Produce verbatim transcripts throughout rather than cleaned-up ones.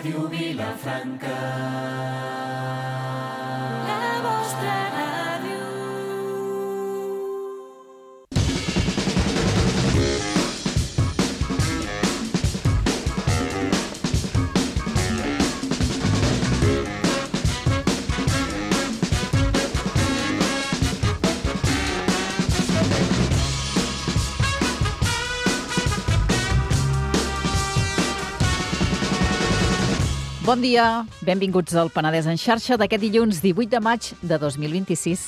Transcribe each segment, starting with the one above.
Ràdio Vilafranca. La vostra ràdio. Bon dia, benvinguts al Penedès en xarxa d'aquest dilluns divuit de maig de dos mil vint-i-sis.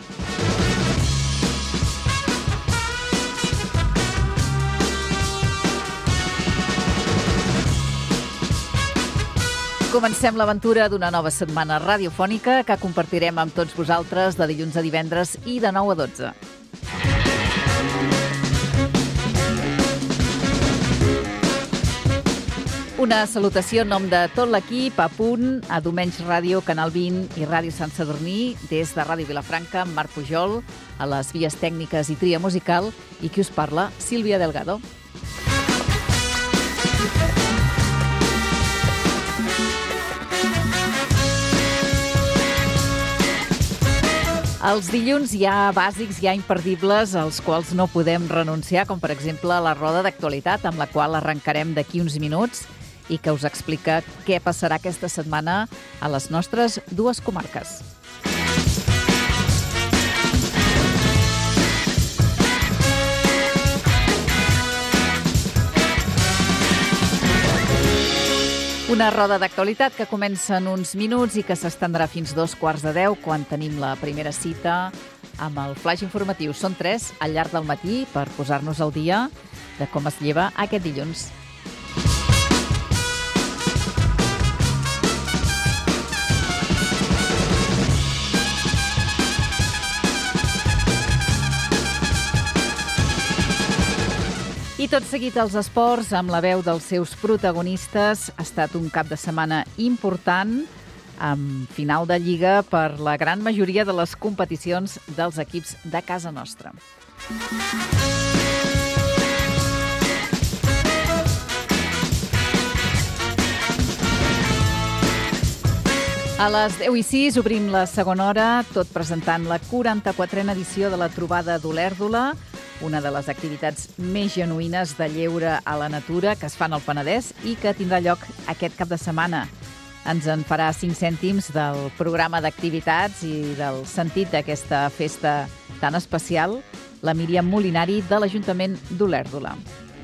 Comencem l'aventura d'una nova setmana radiofònica que compartirem amb tots vosaltres de dilluns a divendres i de nou a dotze. Una salutació en nom de tot l'equip, a punt, a Domenys Ràdio, Canal vint i Ràdio Sant Sadurní, des de Ràdio Vilafranca, amb Marc Pujol, a les vies tècniques i tria musical, i qui us parla, Sílvia Delgado. Els dilluns hi ha bàsics, hi ha imperdibles, als quals no podem renunciar, com per exemple la roda d'actualitat, amb la qual arrencarem d'aquí uns minuts, i que us explica què passarà aquesta setmana a les nostres dues comarques. Una roda d'actualitat que comença en uns minuts i que s'estendrà fins dos quarts de deu, quan tenim la primera cita amb el flaix informatiu. Són tres al llarg del matí per posar-nos al dia de com es lleva aquest dilluns. I tot seguit els esports, amb la veu dels seus protagonistes. Ha estat un cap de setmana important, amb final de Lliga per la gran majoria de les competicions dels equips de casa nostra. A les deu i sis obrim la segona hora, tot presentant la quaranta-quatrena edició de la Trobada d'Olèrdola, una de les activitats més genuïnes de lleure a la natura que es fan al Penedès i que tindrà lloc aquest cap de setmana. Ens en farà cinc cèntims del programa d'activitats i del sentit d'aquesta festa tan especial, la Míriam Molinari, de l'Ajuntament d'Olèrdola.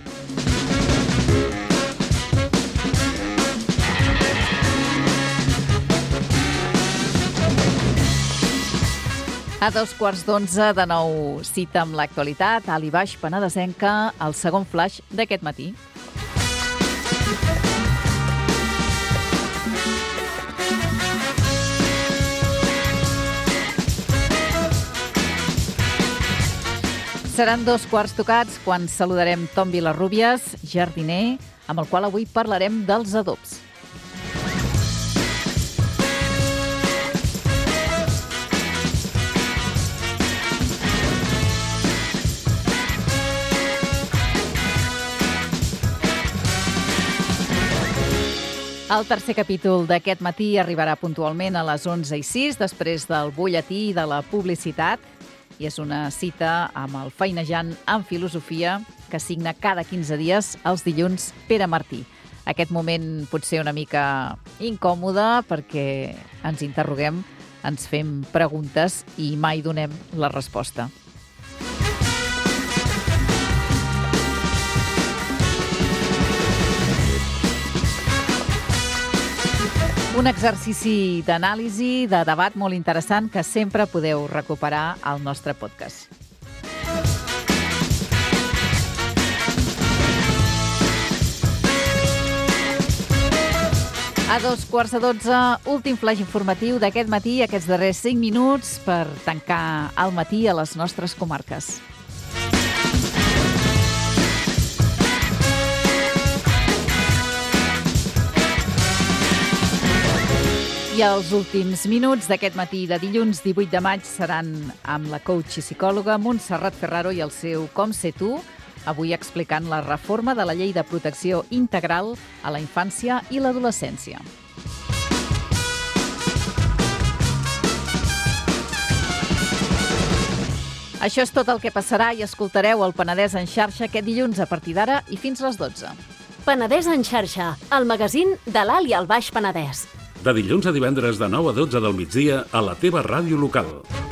A dos quarts d'onze, de nou cita amb l'actualitat, alt i baix penedesenca, el segon flaix d'aquest matí. Seran dos quarts tocats quan saludarem Tom Vilarrubias, jardiner, amb el qual avui parlarem dels adobs. El tercer capítol d'aquest matí arribarà puntualment a les onze i sis, després del butlletí i de la publicitat, i és una cita amb el feinejant en filosofia que signa cada quinze dies els dilluns Pere Martí. Aquest moment pot ser una mica incòmode perquè ens interroguem, ens fem preguntes i mai donem la resposta. Un exercici d'anàlisi, de debat molt interessant que sempre podeu recuperar al nostre podcast. A dos quarts de dotze, últim flaix informatiu d'aquest matí, aquests darrers cinc minuts per tancar el matí a les nostres comarques. I els últims minuts d'aquest matí de dilluns divuit de maig seran amb la coach i psicòloga Montserrat Ferraro i el seu Com sé tu, avui explicant la reforma de la Llei de Protecció Integral a la infància i l'adolescència. Això és tot el que passarà i escoltareu el Penedès en xarxa aquest dilluns a partir d'ara i fins les dotze. Penedès en xarxa, el magazín de l'Alt i el Baix Penedès. De dilluns a divendres de nou a dotze del migdia a la teva ràdio local.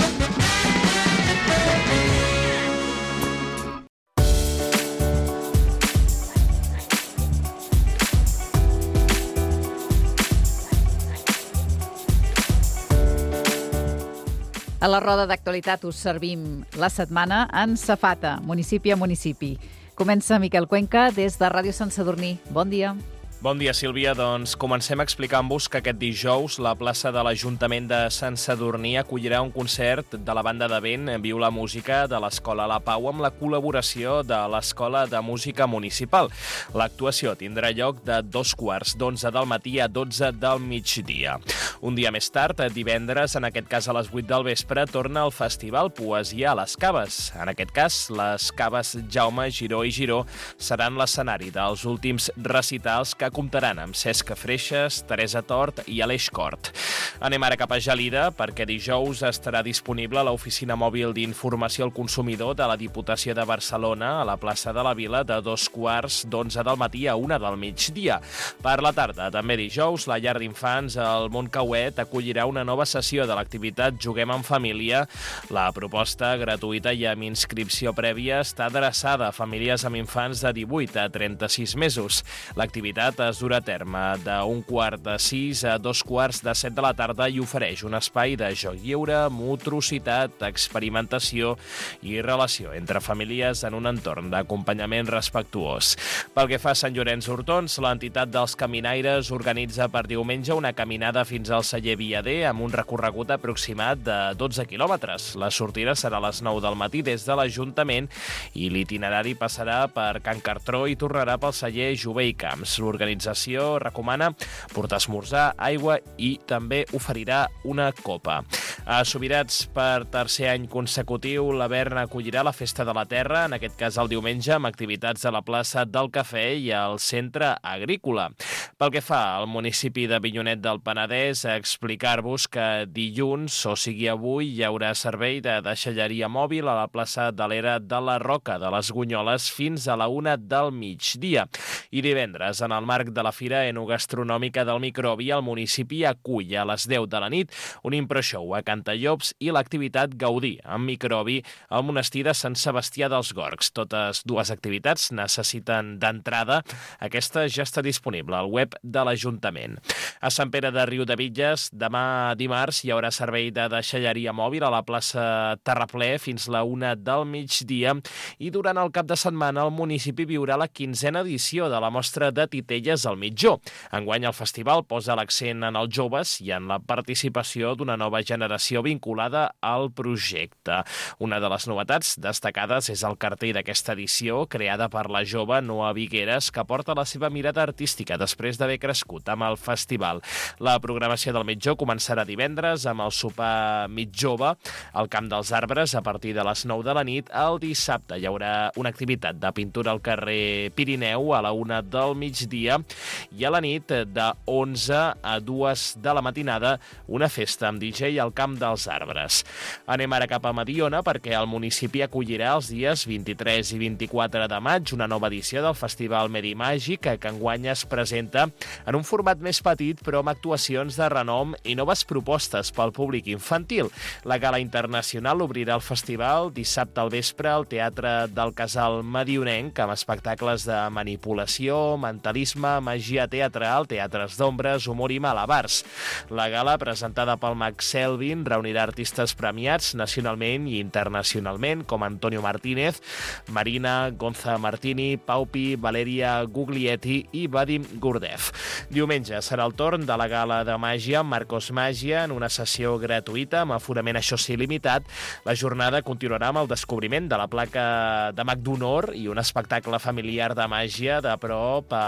A la roda d'actualitat us servim la setmana en Safata, municipi a municipi. Comença Miquel Cuenca des de Ràdio Sant Sadurní. Bon dia. Bon dia, Sílvia. Doncs comencem explicant-vos que aquest dijous la plaça de l'Ajuntament de Sant Sadurní acollirà un concert de la banda de vent Viu la Música de l'Escola La Pau amb la col·laboració de l'Escola de Música Municipal. L'actuació tindrà lloc de dos quarts d'onze del matí a dotze del migdia. Un dia més tard, divendres, en aquest cas a les vuit del vespre, torna el Festival Poesia a les Caves. En aquest cas, les Caves Jaume Giró i Giró seran l'escenari dels últims recitals que comptaran amb Cesc Freixes, Teresa Tort i Aleix Cort. Anem ara cap a Gelida, perquè dijous estarà disponible l'oficina mòbil d'informació al consumidor de la Diputació de Barcelona a la plaça de la Vila de dos quarts d'onze del matí a una del migdia. Per la tarda, també dijous, la llar d'infants al Montcauet acollirà una nova sessió de l'activitat Juguem en Família. La proposta, gratuïta i amb inscripció prèvia, està adreçada a famílies amb infants de divuit a trenta-sis mesos. L'activitat es durà a terme d'un quart de sis a dos quarts de set de la tarda i ofereix un espai de joc lliure, motrocitat, experimentació i relació entre famílies en un entorn d'acompanyament respectuós. Pel que fa a Sant Llorenç d'Hortons, l'entitat dels caminaires organitza per diumenge una caminada fins al celler Viader amb un recorregut aproximat de dotze quilòmetres. La sortida serà a les nou del matí des de l'Ajuntament i l'itinerari passarà per Can Cartró i tornarà pel celler Jové i Camps. L'organització recomana portar esmorzar, aigua i també oferirà una copa. A Subirats, per tercer any consecutiu, la Berna acollirà la Festa de la Terra, en aquest cas el diumenge, amb activitats a la plaça del Cafè i al centre agrícola. Pel que fa al municipi de Avinyonet del Penedès, explicar-vos que dilluns, o sigui avui, hi haurà servei de deixalleria mòbil a la plaça de l'Era de la Roca de les Gunyoles fins a la una del migdia. I divendres, en el marc de la Fira Enogastronòmica del Microbi, el municipi acull a les deu de la nit un improshow a Cantallops i l'activitat Gaudí amb Microbi al monestir de Sant Sebastià dels Gorgs. Totes dues activitats necessiten d'entrada. Aquesta ja està disponible al web de l'Ajuntament. A Sant Pere de Riudebitlles, demà dimarts, hi haurà servei de deixalleria mòbil a la plaça Terraplè fins la una del migdia i durant el cap de setmana el municipi viurà la quinzena edició de la mostra de titelles al mitjó. Enguany el festival posa l'accent en els joves i en la participació d'una nova generació vinculada al projecte. Una de les novetats destacades és el cartell d'aquesta edició, creada per la jove Noa Vigueres, que porta la seva mirada artística després d'haver crescut amb el festival. La programació del mitjó començarà divendres amb el sopar mig jove al Camp dels Arbres a partir de les nou de la nit. El dissabte hi haurà una activitat de pintura al carrer Pirineu a la una del migdia i a la nit de onze a dues de la matinada una festa amb D J al Camp dels Arbres. Anem ara cap a Mediona perquè el municipi acollirà els dies vint-i-tres i vint-i-quatre de maig una nova edició del Festival Medimàgic que enguany es presenta en un format més petit però amb actuacions de renom i noves propostes pel públic infantil. La gala internacional obrirà el festival dissabte al vespre al Teatre del Casal Medionenc amb espectacles de manipulació, mentalisme, magia teatral, teatres d'ombres, humor i malabars. La gala, presentada pel Max Selvin, reunirà artistes premiats nacionalment i internacionalment com Antonio Martínez, Marina, Gonza Martini, Paupi, Valeria Guglietti i Vadim Gurdev. Diumenge serà el torn de la gala de màgia amb Marcos Màgia en una sessió gratuïta amb aforament, això sí, limitat. La jornada continuarà amb el descobriment de la placa de mag d'honor i un espectacle familiar de màgia de prop a la plaça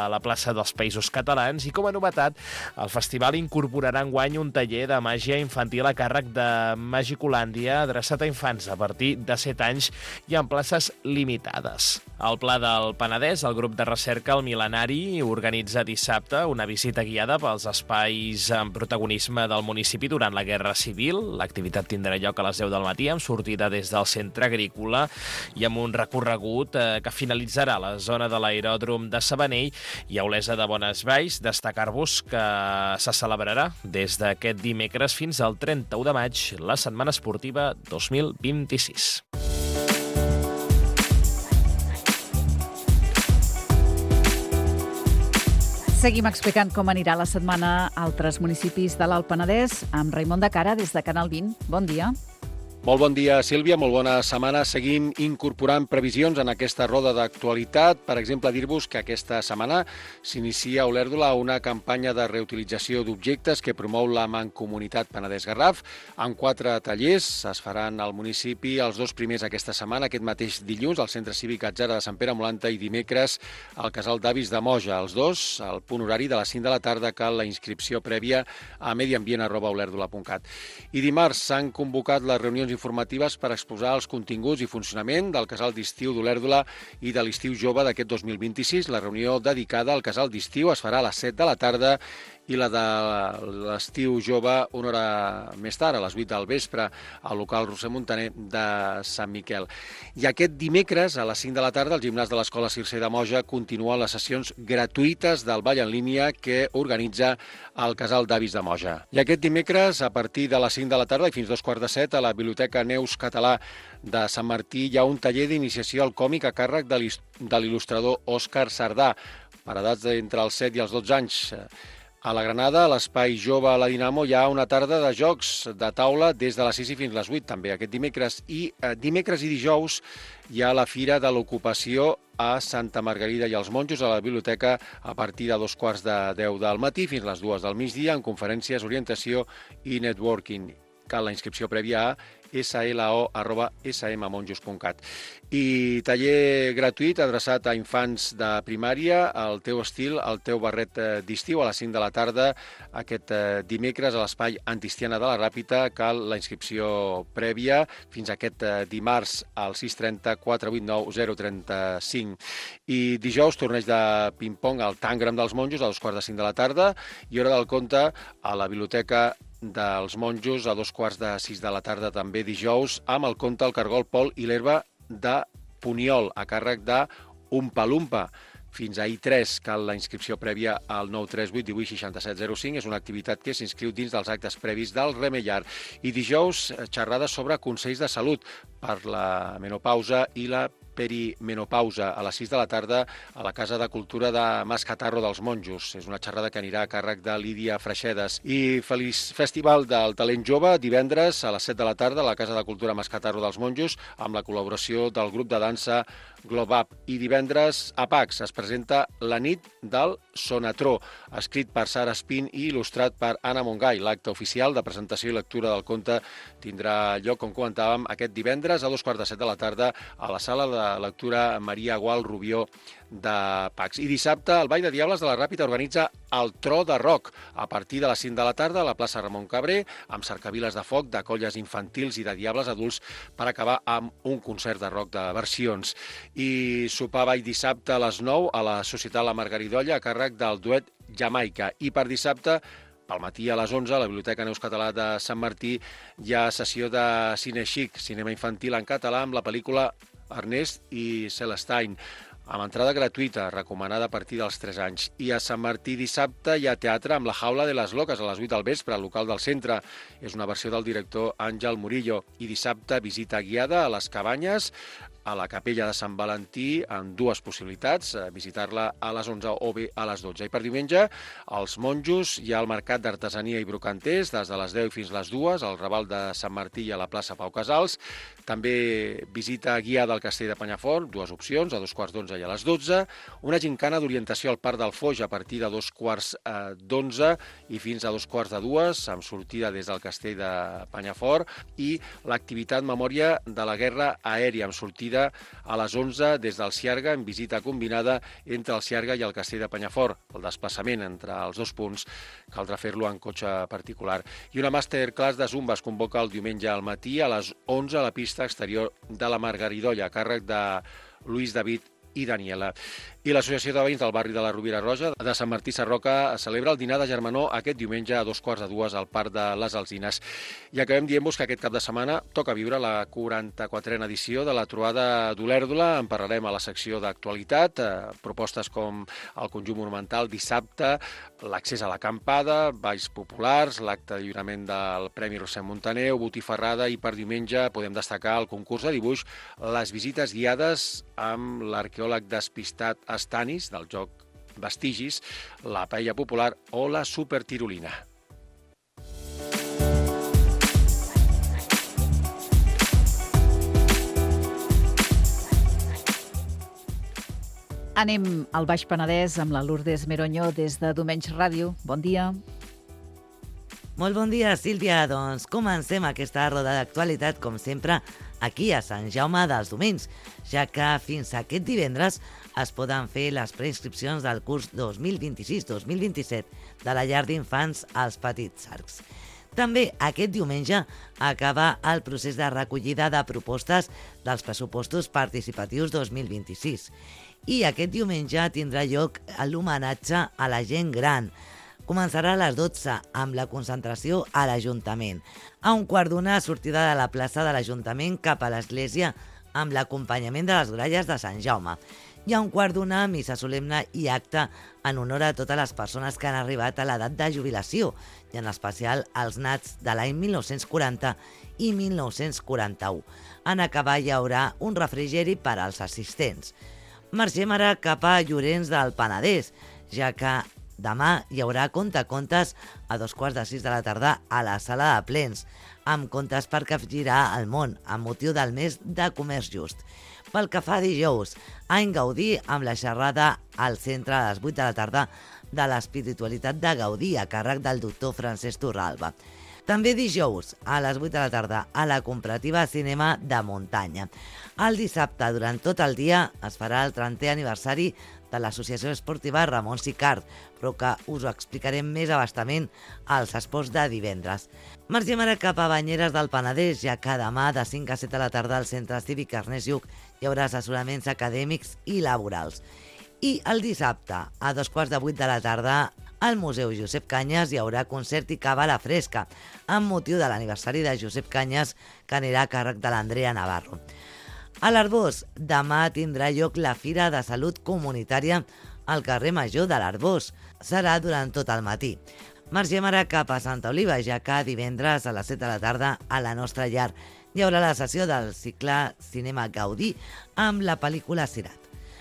plaça dels Països Catalans i, com a novetat, el festival incorporarà enguany un taller de màgia infantil a càrrec de Magicolàndia adreçat a infants a partir de set anys i en places limitades. Al Pla del Penedès, el grup de recerca El Mil·lenari organitza dissabte una visita guiada pels espais amb protagonisme del municipi durant la Guerra Civil. L'activitat tindrà lloc a les deu del matí amb sortida des del centre agrícola i amb un recorregut eh, que finalitzarà a la zona de l'aeròdrom de Sabanell i a Olesa de Bonesvalls. Destacar-vos que se celebrarà des d'aquest dimecres fins al trenta-u de maig la Setmana Esportiva dos mil vint-i-sis. Seguim explicant com anirà la setmana a altres municipis de l'Alt Penedès amb Raimon de Cara des de Canal vint. Bon dia. Molt bon dia, Sílvia, molt bona setmana. Seguim incorporant previsions en aquesta roda d'actualitat. Per exemple, dir-vos que aquesta setmana s'inicia a Olèrdola una campanya de reutilització d'objectes que promou la Mancomunitat Penedès-Garraf. En quatre tallers es faran al municipi els dos primers aquesta setmana, aquest mateix dilluns, al Centre Cívic Atzara de Sant Pere Molanta i dimecres al Casal d'Avis de Moja. Els dos, al punt horari de les cinc de la tarda, cal la inscripció prèvia a mediambient arroba olèrdola punt cat. I dimarts s'han convocat les reunions informatives per exposar els continguts i funcionament del Casal d'Estiu d'Olèrdola i de l'Estiu Jove d'aquest dos mil vint-i-sis. La reunió dedicada al Casal d'Estiu es farà a les set de la tarda i la de l'Estiu Jove una hora més tard, a les vuit del vespre, al local Roser Montaner de Sant Miquel. I aquest dimecres, a les cinc de la tarda, al gimnàs de l'Escola Circe de Moja continuen les sessions gratuïtes del ball en línia que organitza el Casal d'Avis de Moja. I aquest dimecres, a partir de les cinc de la tarda i fins dos quarts de set, a la Biblioteca Neus Català de Sant Martí hi ha un taller d'iniciació al còmic a càrrec de l'il·lustrador Òscar Sardà, per edats d'entre els set i els dotze anys. A la Granada, a l'Espai Jove a la Dinamo, hi ha una tarda de jocs de taula des de les sis i fins les vuit, també aquest dimecres. I eh, dimecres i dijous hi ha la Fira de l'Ocupació a Santa Margarida i els Monjos a la biblioteca a partir de dos quarts de deu del matí fins les dues del migdia en conferències, orientació i networking. Cal la inscripció prèvia a slo arroba smmonjos punt cat. I taller gratuït adreçat a infants de primària, el teu estil, el teu barret d'estiu, a les cinc de la tarda, aquest dimecres a l'Espai Antistiana de la Ràpita. Cal la inscripció prèvia fins aquest dimarts al sis trenta quatre vuit nou zero trenta cinc. I dijous, torneig de ping-pong al Tangram dels Monjos a dos quarts de cinc de la tarda i hora del conte a la biblioteca dels Monjos a dos quarts de sis de la tarda també dijous amb el conte El cargol Pol i l'herba de Puniol a càrrec de Umpa Lumpa. Fins ahir tres cal la inscripció prèvia al nou tres vuit divuit seixanta-set zero cinc. És una activitat que s'inscriu dins dels actes previs del Remellar. I dijous, xerrada sobre consells de salut per la menopausa i la perimenopausa a les sis de la tarda a la Casa de Cultura de Mascatarro dels Monjos. És una xerrada que anirà a càrrec de Lídia Freixedes. I feliç Festival del Talent Jove divendres a les set de la tarda a la Casa de Cultura Mascatarro dels Monjos amb la col·laboració del grup de dansa Globap. I divendres a Pacs es presenta La nit del Sonatró, escrit per Sara Espín i il·lustrat per Anna Mongai. L'acte oficial de presentació i lectura del conte tindrà lloc, com comentàvem, aquest divendres a dos quarts de set de la tarda a la sala de lectura Maria Gual Rubió de Pacs. I dissabte el Ball de Diables de la Ràpita organitza el Tro de Rock a partir de les cinc de la tarda a la plaça Ramon Cabré amb cercaviles de foc, de colles infantils i de diables adults per acabar amb un concert de rock de versions. I sopar ball dissabte a les nou a la Societat La Margaridolla a càrrec del duet Jamaica. I per dissabte pel matí a les onze, a la Biblioteca Neus Català de Sant Martí, hi ha sessió de cine xic, cinema infantil en català, amb la pel·lícula Ernest i Celestine, amb entrada gratuïta, recomanada a partir dels tres anys. I a Sant Martí dissabte hi ha teatre amb La jaula de les loques a les vuit del vespre, al local del centre. És una versió del director Àngel Murillo. I dissabte visita guiada a les Cabanyes, a la Capella de Sant Valentí, amb dues possibilitats, visitar-la a les onze o bé a les dotze. I per diumenge, als Monjos, hi ha el Mercat d'Artesania i Brocanters, des de les deu fins les dues, al Raval de Sant Martí i a la plaça Pau Casals. També visita guiada al Castell de Penyafort, dues opcions, a dos quarts d'onze i a les dotze. Una gincana d'orientació al Parc del Foix a partir de dos quarts d'onze i fins a dos quarts de dues, amb sortida des del Castell de Penyafort. I l'activitat Memòria de la Guerra Aèria, amb sortida Rovira a les onze des del Ciarga, en visita combinada entre el Ciarga i el Castell de Penyafort. El desplaçament entre els dos punts caldrà fer-lo en cotxe particular. I una masterclass de Zumba es convoca el diumenge al matí a les onze a la pista exterior de la Margaridolla, a càrrec de Lluís David i Daniela. I l'Associació de Veïns del barri de la Rovira Roja de Sant Martí Sarroca celebra el dinar de germanor aquest diumenge a dos quarts de dues al Parc de les Alzines. I acabem dient-vos que aquest cap de setmana toca viure la quaranta-quatrena edició de la Trobada d'Olèrdola. En parlarem a la secció d'actualitat, eh, propostes com el conjunt monumental dissabte, l'accés a l'acampada, balls populars, l'acte de lliurament del Premi Rossend Montaneu, botifarrada i per diumenge podem destacar el concurs de dibuix, les visites guiades amb l'arqueòleg despistat Stanis, del joc Vestigis, la paella popular o la supertirolina. Anem al Baix Penedès amb la Lourdes Meroño des de Domenys Ràdio. Bon dia. Molt bon dia, Sílvia. Doncs comencem aquesta roda d'actualitat, com sempre, aquí a Sant Jaume dels Domenys, ja que fins aquest divendres es poden fer les preinscripcions del curs dos mil vint-i-sis dos mil vint-i-set de la llar d'infants als Petits Arcs. També aquest diumenge acaba el procés de recollida de propostes dels pressupostos participatius dos mil vint-i-sis. I aquest diumenge tindrà lloc l'homenatge a la gent gran. Començarà a les dotze amb la concentració a l'Ajuntament. A un quart d'una, sortida de la plaça de l'Ajuntament cap a l'església amb l'acompanyament de les gralles de Sant Jaume. I a un quart d'una, missa solemne i acte en honor a totes les persones que han arribat a l'edat de jubilació, i en especial als nats de l'any mil nou-cents quaranta i mil nou-cents quaranta-u. En acabar hi haurà un refrigeri per als assistents. Marxem ara cap a Llorenç del Penedès, ja que demà hi haurà contacontes a dos quarts de sis de la tarda a la sala de plens, amb contes per capgirar el món, amb motiu del mes de comerç just. Pel que fa a dijous, any Gaudí amb la xerrada al centre a les vuit de la tarda de l'espiritualitat de Gaudí a càrrec del doctor Francesc Torralba. També dijous, a les vuit de la tarda, a la comparativa Cinema de Muntanya. El dissabte, durant tot el dia, es farà el trentè aniversari de l'Associació Esportiva Ramon Sicart, però que us ho explicarem més abastament als esports de divendres. Marxem ara cap a Banyeres del Penedès, ja que demà de cinc a set de la tarda al Centre Cívic Ernest Lluch hi haurà assessoraments acadèmics i laborals. I el dissabte, a dos quarts de vuit de la tarda, al Museu Josep Canyes hi haurà concert i cava a la fresca, amb motiu de l'aniversari de Josep Canyes, que anirà a càrrec de l'Andrea Navarro. A l'Arbós, demà tindrà lloc la Fira de Salut Comunitària al carrer Major de l'Arbós. Serà durant tot el matí. Marxem ara cap a Santa Oliva, ja que divendres a les set de la tarda a la nostra llar hi haurà la sessió del cicle Cinema Gaudí amb la pel·lícula Sirat.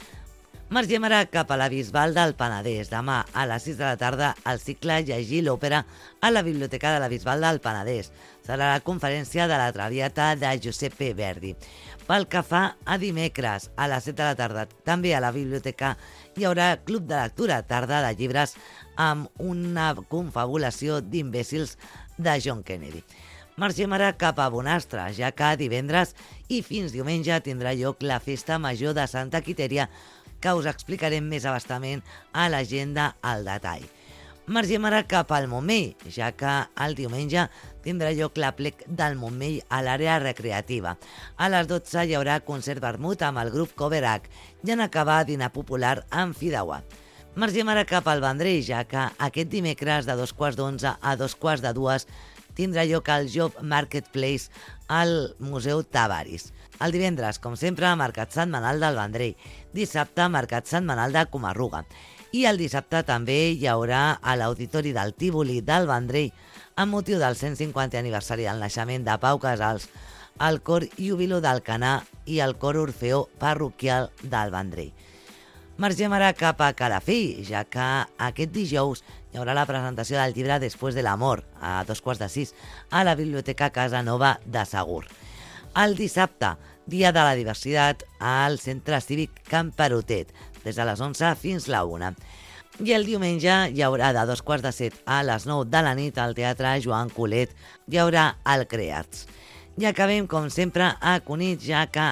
Marxem ara cap a la Bisbal del Penedès. Demà a les sis de la tarda el cicle Llegir l'òpera a la Biblioteca de la Bisbal del Penedès. Serà la conferència de la Traviata de Giuseppe Verdi. Pel que fa a dimecres, a les set de la tarda, també a la biblioteca hi haurà Club de Lectura, tarda de llibres, amb una confabulació d'imbècils de John Kennedy. Marxem ara cap a Bonastre, ja que divendres i fins diumenge tindrà lloc la Festa Major de Santa Quitèria, que us explicarem més abastament a l'agenda al detall. Marxem ara cap al Montmell, ja que el diumenge tindrà lloc l'aplec del Montmell a l'àrea recreativa. A les dotze hi haurà concert vermut amb el grup Coverac i en acabar dinar popular amb Fideuà. Marxem ara cap al Vendrell, ja que aquest dimecres de dos quarts d'onze a dos quarts de dues tindrà lloc el Job Marketplace al Museu Tavaris. El divendres, com sempre, Mercat Setmanal del Vendrell. Dissabte, Mercat Setmanal de Comarruga. I el dissabte també hi haurà a l'Auditori del Tívoli del Vendrell, amb motiu del cent cinquantè aniversari del naixement de Pau Casals, el cor Júbilo d'Alcanar i el cor Orfeó parroquial del Vendrell. Marxem ara cap a Calafell, ja que aquest dijous hi haurà la presentació del llibre Després de l'amor, a dos quarts de sis, a la Biblioteca Casa Nova de Segur. El dissabte, Dia de la Diversitat, al Centre Cívic Can Perotet, des de les onze fins la una. I el diumenge hi haurà de dos quarts de set a les nou de la nit al Teatre Joan Colet, hi haurà el Creats. I acabem, com sempre, a Cunit, ja que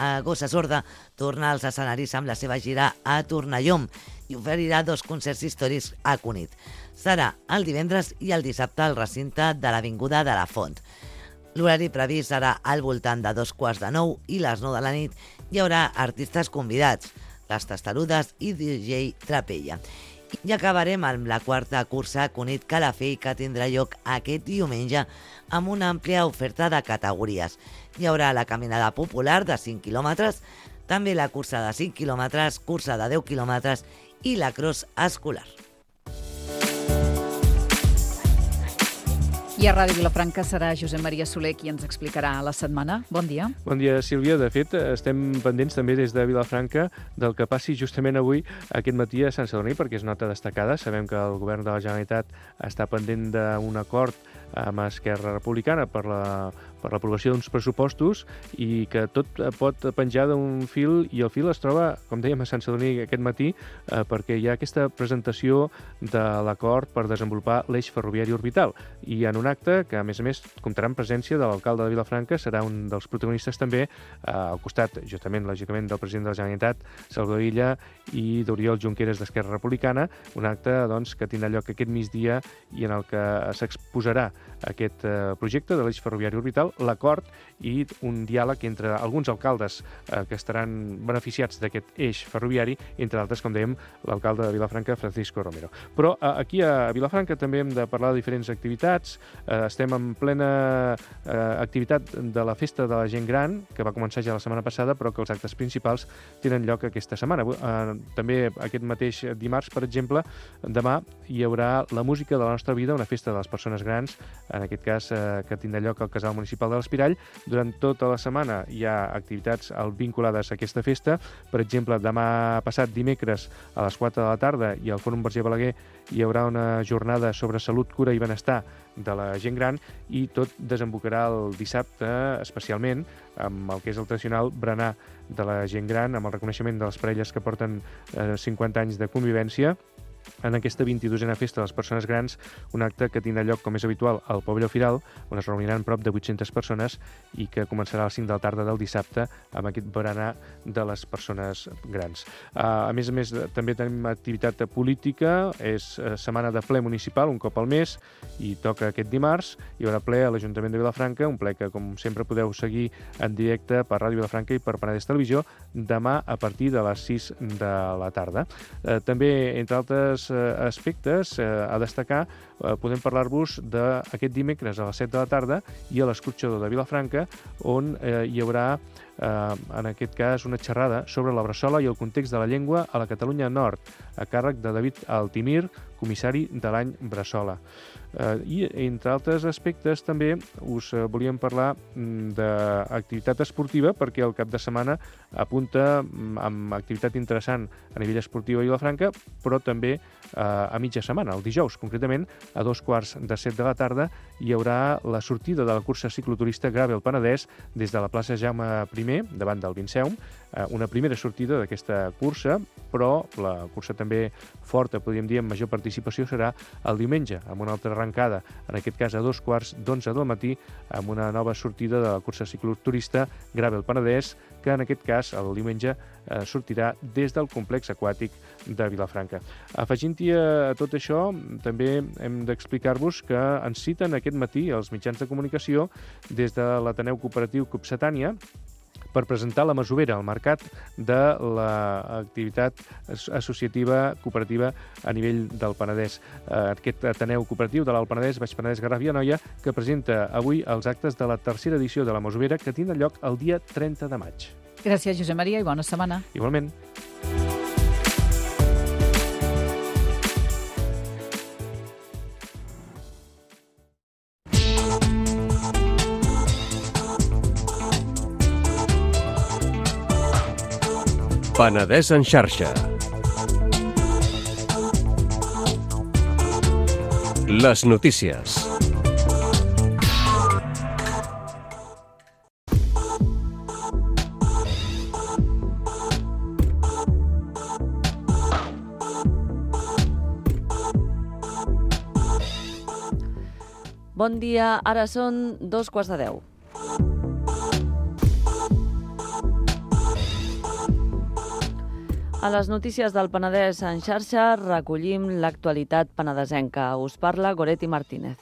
a Gossa Sorda torna als escenaris amb la seva gira a Tornallom i oferirà dos concerts històrics a Cunit. Serà el divendres i el dissabte al recinte de l'Avinguda de la Font. L'horari previst serà al voltant de dos quarts de nou i les nou de la nit. Hi haurà artistes convidats, les Testarudes i D J Trapella. I acabarem amb la quarta cursa Cunit Calafell, que tindrà lloc aquest diumenge amb una àmplia oferta de categories. Hi haurà la caminada popular de cinc quilòmetres, també la cursa de cinc quilòmetres, cursa de deu quilòmetres i la cross escolar. I a Ràdio Vilafranca serà Josep Maria Soler qui ens explicarà la setmana. Bon dia. Bon dia, Sílvia. De fet, estem pendents també des de Vilafranca del que passi justament avui, aquest matí a Sant Sadurní, perquè és nota destacada. Sabem que el govern de la Generalitat està pendent d'un acord amb Esquerra Republicana per la per l'aprovació d'uns pressupostos i que tot pot penjar d'un fil, i el fil es troba, com dèiem, a Sant Sadurní aquest matí, eh, perquè hi ha aquesta presentació de l'acord per desenvolupar l'eix ferroviari orbital. I en un acte que, a més a més, comptarà amb presència de l'alcalde de Vilafranca, serà un dels protagonistes també, eh, al costat, justament, lògicament, del president de la Generalitat, Salvador Illa, i d'Oriol Junqueras d'Esquerra Republicana, un acte doncs, que tindrà lloc aquest migdia i en el que s'exposarà aquest eh, projecte de l'eix ferroviari orbital, l'acord i un diàleg entre alguns alcaldes eh, que estaran beneficiats d'aquest eix ferroviari, entre altres, com dèiem, l'alcalde de Vilafranca, Francisco Romero. Però eh, aquí a Vilafranca també hem de parlar de diferents activitats. Eh, estem en plena eh, activitat de la Festa de la Gent Gran, que va començar ja la setmana passada, però que els actes principals tenen lloc aquesta setmana. Eh, també aquest mateix dimarts, per exemple, demà hi haurà la música de la nostra vida, una festa de les persones grans, en aquest cas eh, que tindrà lloc al Casal Municipal de l'Espirall. Durant tota la setmana hi ha activitats vinculades a aquesta festa. Per exemple, demà passat, dimecres, a les quatre de la tarda, i al Fòrum Verger Balaguer hi haurà una jornada sobre salut, cura i benestar de la gent gran, i tot desembocarà el dissabte, especialment, amb el que és el tradicional berenar de la gent gran, amb el reconeixement de les parelles que porten eh, cinquanta anys de convivència, en aquesta vint-i-dosena festa de les persones grans, un acte que tindrà lloc, com és habitual, al Pavelló Firal, on es reuniran prop de vuit-centes persones i que començarà a les cinc de la tarda del dissabte amb aquest berenar de les persones grans. Uh, a més a més, també tenim activitat política, és uh, setmana de ple municipal, un cop al mes, i toca aquest dimarts. Hi haurà ple a l'Ajuntament de Vilafranca, un ple que, com sempre, podeu seguir en directe per Ràdio Vilafranca i per Penedès Televisió, demà a partir de les sis de la tarda. Uh, també, entre altres aspectes a destacar, podem parlar-vos d'aquest dimecres a les set de la tarda i a l'Escorxador de Vilafranca, on hi haurà, en aquest cas, una xerrada sobre la bressola i el context de la llengua a la Catalunya Nord, a càrrec de David Altimir, comissari de l'any Bressola. I, entre altres aspectes, també us volíem parlar d'activitat esportiva, perquè el cap de setmana apunta amb activitat interessant a nivell esportiu a Vilafranca, però també a mitja setmana, el dijous, concretament, a dos quarts de set de la tarda, hi haurà la sortida de la cursa cicloturista Gravel Penedès des de la plaça Jaume primer, davant del Vinceum, una primera sortida d'aquesta cursa, però la cursa també forta, podríem dir, amb major participació, serà el diumenge, amb una altra arrencada, en aquest cas a dos quarts d'onze del matí, amb una nova sortida de la cursa cicloturista Gravel Penedès, que en aquest cas, el diumenge, eh, sortirà des del complex aquàtic de Vilafranca. Afegint-hi a tot això, també hem d'explicar-vos que ens citen aquest matí els mitjans de comunicació des de l'Ateneu Cooperatiu Copsetània per presentar la Masovera, el mercat de l'activitat associativa cooperativa a nivell del Penedès. Aquest Ateneu Cooperatiu de l'Alt Penedès, Baix Penedès, Garraf i Anoia, que presenta avui els actes de la tercera edició de la Masovera, que tindrà lloc el dia trenta de maig. Gràcies, Josep Maria, i bona setmana. Igualment. Penedès en xarxa. Les notícies. Bon dia, ara són dos quarts de deu. A les notícies del Penedès en xarxa recollim l'actualitat penedesenca. Us parla Goretti Martínez.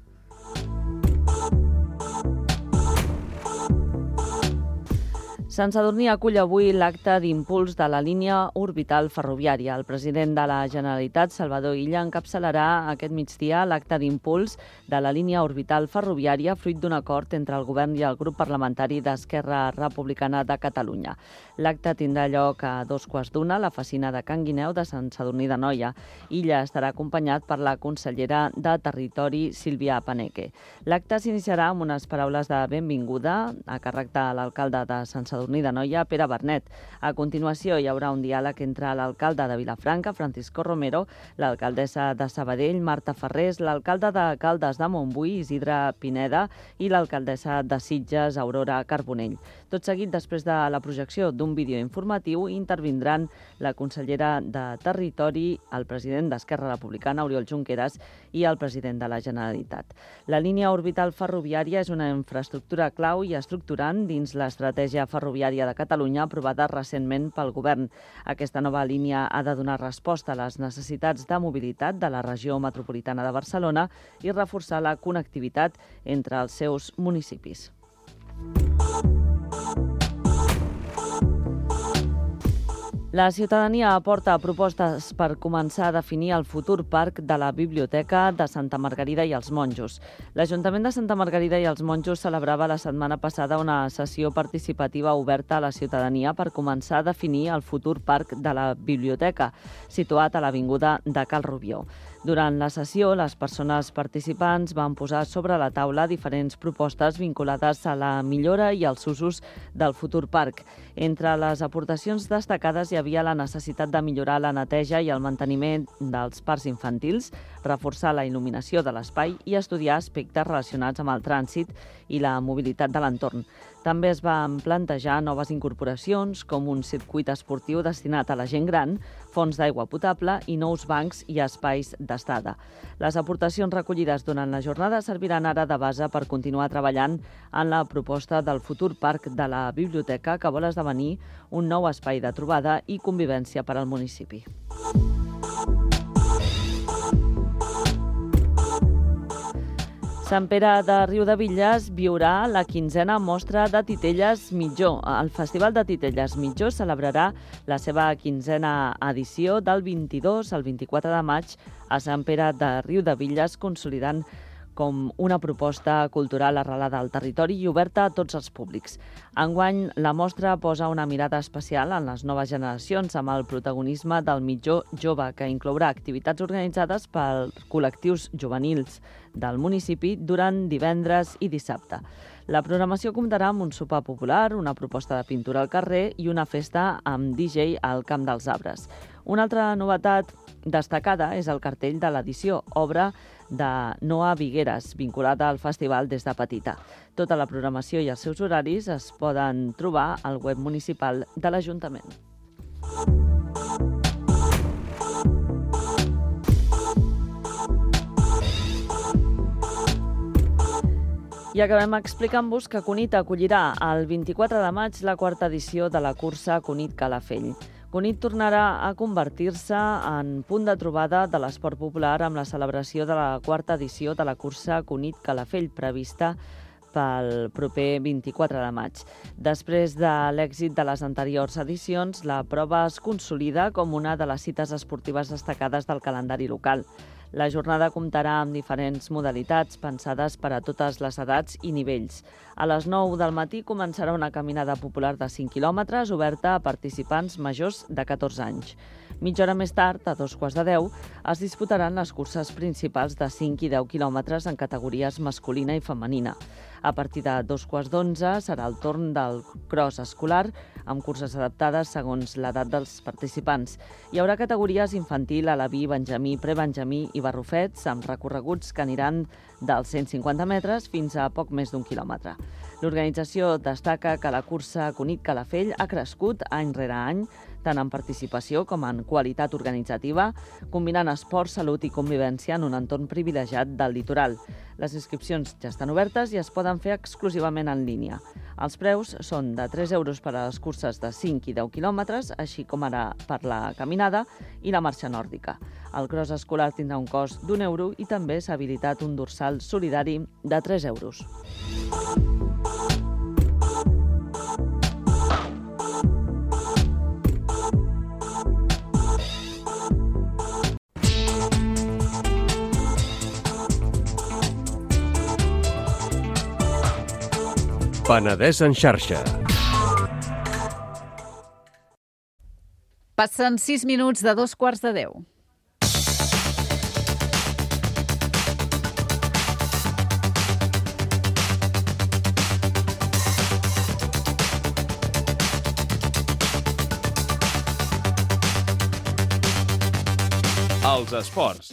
Sant Sadurní acull avui l'acte d'impuls de la línia orbital ferroviària. El president de la Generalitat, Salvador Illa, encapçalarà aquest migdia l'acte d'impuls de la línia orbital ferroviària fruit d'un acord entre el govern i el grup parlamentari d'Esquerra Republicana de Catalunya. L'acte tindrà lloc a dos quarts d'una a la Facina de Can Guineu de Sant Sadurní d'Anoia. Illa estarà acompanyat per la consellera de Territori, Sílvia Paneque. L'acte s'iniciarà amb unes paraules de benvinguda a càrrec de l'alcalde de Sant Sadurní d'Anoia, Pere Bernet. A continuació hi haurà un diàleg entre l'alcalde de Vilafranca, Francisco Romero, l'alcaldessa de Sabadell, Marta Ferrés, l'alcalde de Caldes de Montbui, Isidre Pineda, i l'alcaldessa de Sitges, Aurora Carbonell. Tot seguit, després de la projecció d'un vídeo informatiu, intervindran la consellera de Territori, el president d'Esquerra Republicana, Oriol Junqueras, i el president de la Generalitat. La línia orbital ferroviària és una infraestructura clau i estructurant dins l'estratègia ferroviària de Catalunya aprovada recentment pel govern. Aquesta nova línia ha de donar resposta a les necessitats de mobilitat de la regió metropolitana de Barcelona i reforçar la connectivitat entre els seus municipis. La ciutadania aporta propostes per començar a definir el futur parc de la Biblioteca de Santa Margarida i els Monjos. L'Ajuntament de Santa Margarida i els Monjos celebrava la setmana passada una sessió participativa oberta a la ciutadania per començar a definir el futur parc de la Biblioteca, situat a l'Avinguda de Cal Rubió. Durant la sessió, les persones participants van posar sobre la taula diferents propostes vinculades a la millora i als usos del futur parc. Entre les aportacions destacades hi havia la necessitat de millorar la neteja i el manteniment dels parcs infantils, reforçar la il·luminació de l'espai i estudiar aspectes relacionats amb el trànsit i la mobilitat de l'entorn. També es van plantejar noves incorporacions, com un circuit esportiu destinat a la gent gran, fonts d'aigua potable i nous bancs i espais d'estada. Les aportacions recollides durant la jornada serviran ara de base per continuar treballant en la proposta del futur parc de la biblioteca, que vol esdevenir un nou espai de trobada i convivència per al municipi. Sant Pere de Riudebitlles viurà la quinzena mostra de titelles Mitjó. El Festival de Titelles Mitjó celebrarà la seva quinzena edició del vint-i-dos al vint-i-quatre de maig a Sant Pere de Riudebitlles, consolidant com una proposta cultural arrelada al territori i oberta a tots els públics. Enguany, la mostra posa una mirada especial en les noves generacions amb el protagonisme del mitjó jove, que inclourà activitats organitzades per col·lectius juvenils del municipi durant divendres i dissabte. La programació comptarà amb un sopar popular, una proposta de pintura al carrer i una festa amb D J al Camp dels Arbres. Una altra novetat destacada és el cartell de l'edició Obra de Noa Vigueras, vinculada al festival des de petita. Tota la programació i els seus horaris es poden trobar al web municipal de l'Ajuntament. I acabem explicant-vos que Cunit acollirà el vint-i-quatre de maig la quarta edició de la cursa Cunit Calafell. Cunit tornarà a convertir-se en punt de trobada de l'esport popular amb la celebració de la quarta edició de la cursa Cunit Calafell, prevista pel proper vint-i-quatre de maig. Després de l'èxit de les anteriors edicions, la prova es consolida com una de les cites esportives destacades del calendari local. La jornada comptarà amb diferents modalitats pensades per a totes les edats i nivells. A les nou del matí començarà una caminada popular de cinc quilòmetres oberta a participants majors de catorze anys. Mitja hora més tard, a dos quarts de deu, es disputaran les curses principals de cinc i deu quilòmetres en categories masculina i femenina. A partir de dos quarts d'onze serà el torn del cross escolar, amb curses adaptades segons l'edat dels participants. Hi haurà categories infantil, alaví, benjamí, prebenjamí i barrufets, amb recorreguts que aniran dels cent cinquanta metres fins a poc més d'un quilòmetre. L'organització destaca que la cursa Cunit Calafell ha crescut any rere any, tant en participació com en qualitat organitzativa, combinant esport, salut i convivència en un entorn privilegiat del litoral. Les inscripcions ja estan obertes i es poden fer exclusivament en línia. Els preus són de tres euros per a les curses de cinc i deu quilòmetres, així com ara per la caminada i la marxa nòrdica. El cross escolar tindrà un cost d'un euro i també s'ha habilitat un dorsal solidari de tres euros. Penedès en xarxa. Passen sis minuts de dos quarts de deu. Els esports.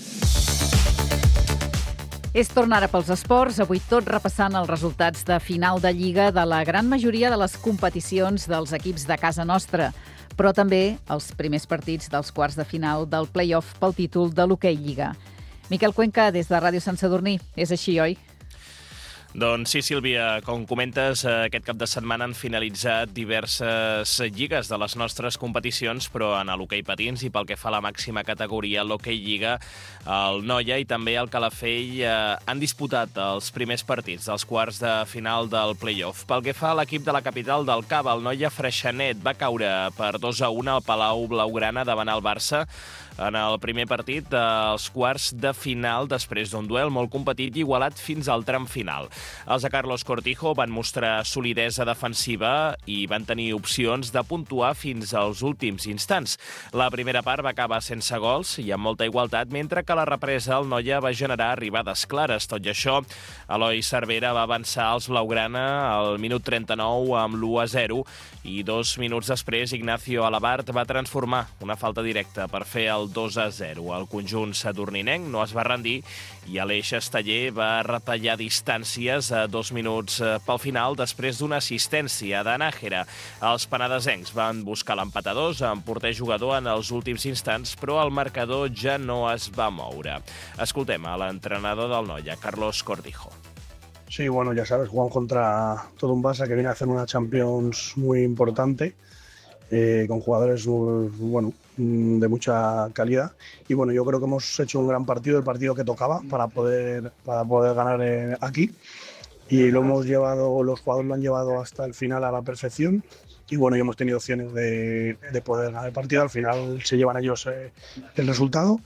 És tornar ara pels esports, avui tot repassant els resultats de final de Lliga de la gran majoria de les competicions dels equips de casa nostra, però també els primers partits dels quarts de final del play-off pel títol de l'Hoquei Lliga. Miquel Cuenca, des de Ràdio Sant Sadurní. És així, oi? Doncs sí, Sílvia, com comentes, aquest cap de setmana han finalitzat diverses lligues de les nostres competicions, però en l'hoquei patins i pel que fa a la màxima categoria, l'Hoquei Lliga, el Noia i també el Calafell eh, han disputat els primers partits dels quarts de final del play-off. Pel que fa a l'equip de la capital del Cava, el Noia Freixenet va caure per dos a un al Palau Blaugrana davant el Barça en el primer partit dels quarts de final després d'un duel molt competit i igualat fins al tram final. Els de Carlos Cortijo van mostrar solidesa defensiva i van tenir opcions de puntuar fins als últims instants. La primera part va acabar sense gols i amb molta igualtat, mentre que a la represa el Noia va generar arribades clares. Tot i això, Eloi Cervera va avançar als Blaugrana al minut trenta-nou amb l'u a zero i dos minuts després Ignacio Alabart va transformar una falta directa per fer el dos a zero. El conjunt sadurninenc no es va rendir i Aleix Esteller va retallar distàncies a dos minuts pel final després d'una assistència de Nájera. Els penedesencs van buscar l'empat a dos amb porter jugador en els últims instants, però el marcador ja no es va moure. Escoltem a l'entrenador del Noia, Carlos Cortijo. Sí, bueno, ya sabes, jugamos contra todo un Barça que viene a hacer una Champions muy importante, eh, con jugadores bueno, de mucha calidad. Y bueno, yo creo que hemos hecho un gran partido, el partido que tocaba para poder, para poder ganar eh, aquí. Y lo hemos llevado, los jugadores lo han llevado hasta el final a la perfección. Y bueno, y hemos tenido opciones de, de poder ganar el partido. Al final se llevan ellos eh, el resultado.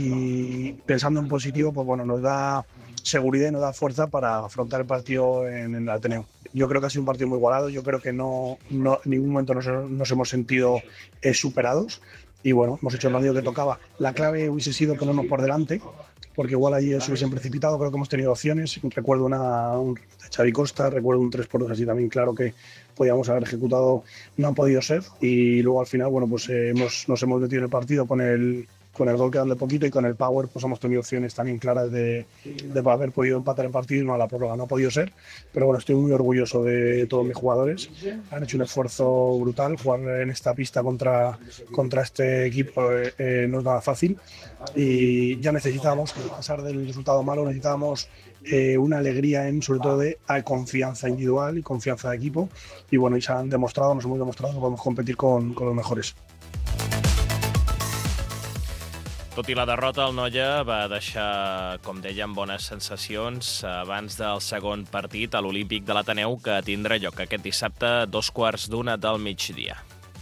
Y pensando en positivo, pues bueno, nos da seguridad y nos da fuerza para afrontar el partido en, en el Ateneo. Yo creo que ha sido un partido muy igualado. Yo creo que no, no en ningún momento nos, nos hemos sentido eh, superados. Y bueno, hemos hecho el partido que tocaba. La clave hubiese sido ponernos por delante, porque igual allí se hubiesen precipitado. Creo que hemos tenido opciones. Recuerdo una un de Xavi Costa, recuerdo un tres por dos así también, claro que podíamos haber ejecutado, no han podido ser. Y luego al final, bueno, pues eh, hemos, nos hemos metido en el partido con el, con el gol quedando poquito y con el power, pues hemos tenido opciones también claras de, de haber podido empatar el partido y no a la prórroga. No ha podido ser, pero bueno, estoy muy orgulloso de todos mis jugadores. Han hecho un esfuerzo brutal. Jugar en esta pista contra, contra este equipo eh, no es nada fácil y ya necesitábamos, a pesar del resultado malo, necesitábamos eh, una alegría en, sobre todo, de confianza individual y confianza de equipo. Y bueno, y se han demostrado, nos hemos demostrado que podemos competir con, con los mejores. Tot i la derrota, el Noia va deixar, com dèiem, bones sensacions abans del segon partit a l'Olímpic de l'Ateneu, que tindrà lloc aquest dissabte a dos quarts d'una del migdia.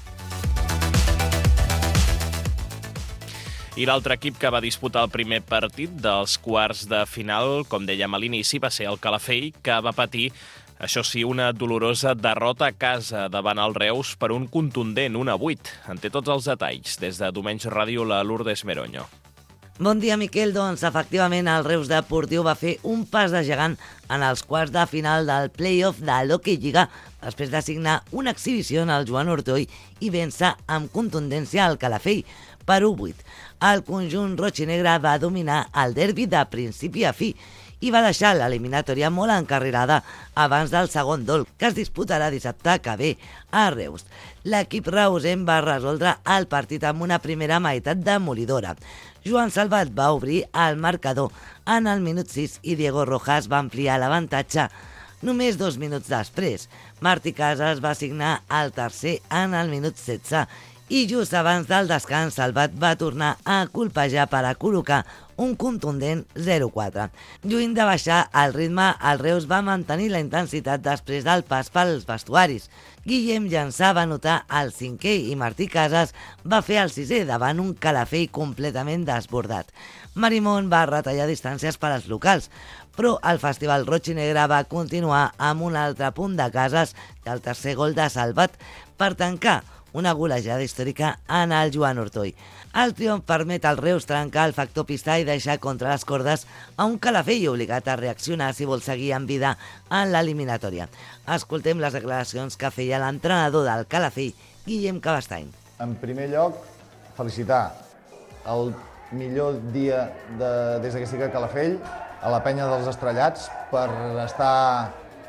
I l'altre equip que va disputar el primer partit dels quarts de final, com dèiem a l'inici, va ser el Calafell, que va patir, això sí, una dolorosa derrota a casa davant el Reus per un contundent un a vuit. En té tots els detalls. Des de Domenys Ràdio, la Lourdes Meroño. Bon dia, Miquel. Doncs, efectivament, el Reus Deportiu va fer un pas de gegant en els quarts de final del play-off de l'Hockey Lliga després de signar una exhibició en el Joan Ortoll i vèncer amb contundència el Calafell per u vuit. El conjunt roig i negre va dominar el derbi de principi a fi i va deixar l'eliminatòria molt encarrilada abans del segon dol, que es disputarà dissabte que ve a Reus. L'equip reusenc va resoldre el partit amb una primera meitat demolidora. Joan Salvat va obrir el marcador en el minut sis i Diego Rojas va ampliar l'avantatge només dos minuts després. Martí Casas va signar el tercer en el minut setze i just abans del descans Salvat va tornar a colpejar per a col·locar un contundent zero quatre. Lluny de baixar el ritme, el Reus va mantenir la intensitat després del pas pels vestuaris. Guillem Llançà va anotar el cinquè i Martí Casas va fer el sisè davant un Calafell completament desbordat. Marimón va retallar distàncies per als locals, però el Festival Roig i Negre va continuar amb un altre punt de Casas i el tercer gol de Salvat per tancar una golejada històrica en el Joan Ortoll. El triomf permet al Reus trencar el factor pista i deixar contra les cordes a un Calafell obligat a reaccionar si vol seguir en vida en l'eliminatòria. Escoltem les declaracions que feia l'entrenador del Calafell, Guillem Cabestany. En primer lloc, felicitar el millor dia de, des que estic a Calafell, a la penya dels Estrellats, per estar